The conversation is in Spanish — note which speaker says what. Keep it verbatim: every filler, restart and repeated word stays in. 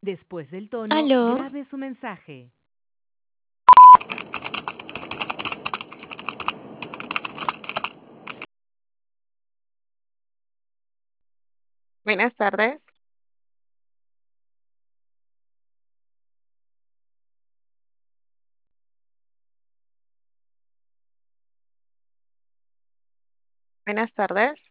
Speaker 1: Después del tono,
Speaker 2: Aló,
Speaker 1: grabe su mensaje.
Speaker 3: Buenas tardes. Buenas tardes.